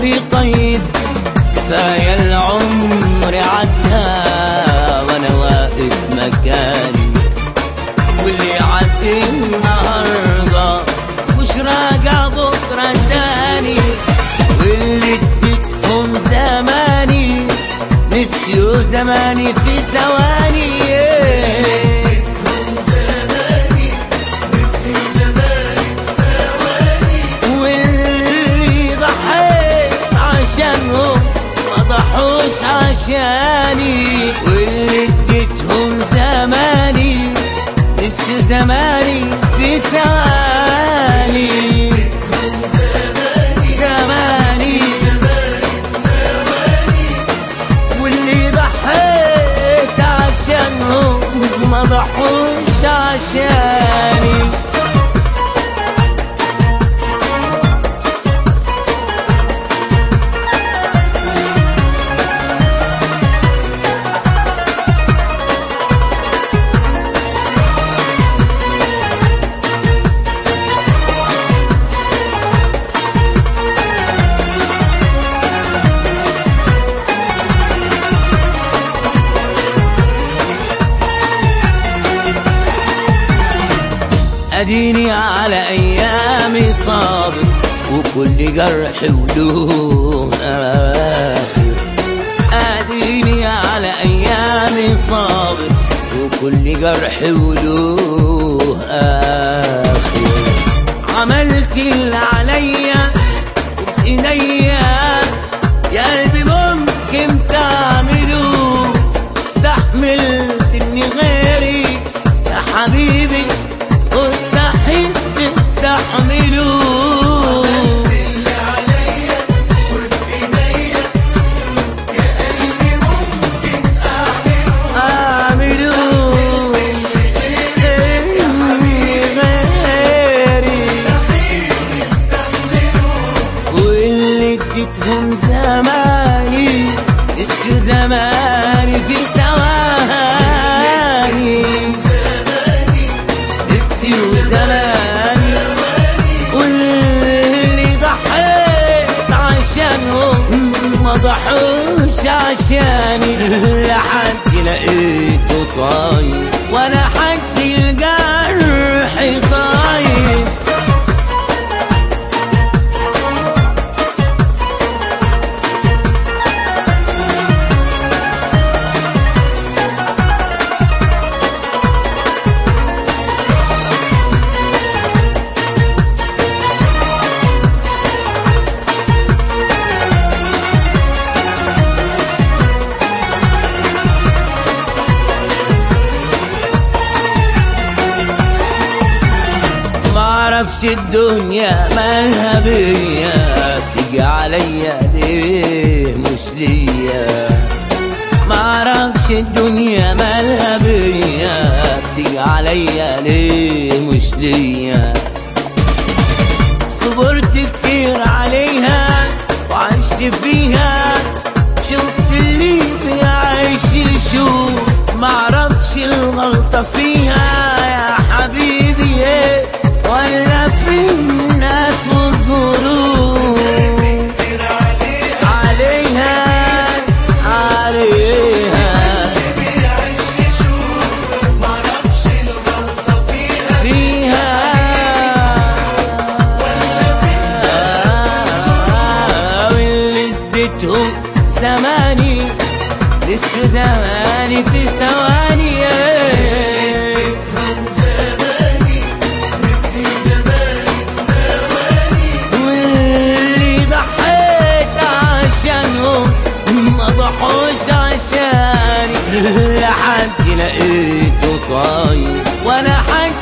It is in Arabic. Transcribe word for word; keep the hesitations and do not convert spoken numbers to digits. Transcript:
عمري طيب، كفاية العمر عدى وانا واقف مكاني، واللي عدي النهارده مش راجع بكره تاني، واللي اديتهم زماني نسيوا زماني في ثواني. ضحوش عشاني، واللي اديتهم زماني نسيوا زماني في ثواني. زماني واللي ضحيت عشانهم ما ضحوش عشاني. اديني على ايامي صابر، وكل جرح وله اخر. اديني على ايامي صابر، وكل جرح وله اخر. عملت اللي عليا وفي ايديا يا قلبي ممكن تعمله، استحملت اني غيري يا حبيبي مستحيل تستحملوا. اللي عليا وفي ايديا يا قلبي ممكن اعمله، غيري مستحيل يستحملوا. واللي اديتهم زماني نسيوا زماني في ثواني. زماني واللي ضحيت عشانهم ما ضحوش عشاني. لحد لقيته طاير وانا حد الجرح طاير. معرفش الدنيا مالها بيا، تيجي عليا ليه مش ليا. معرفش الدنيا مالها بيا، تيجي عليا ليه مش ليا. صبرت كتير عليها وعشت فيها، شفت اللي بيعيش يشوف. معرفش الغلطة فيها يا حبيبي ولا في الناس والظروف. عليها عليها معرفش الغلطة فيها فيها واللي اديتهم زماني لسه زماني في ثواني. ما ضحوش عشاني. لحد لقيته طاير وانا حد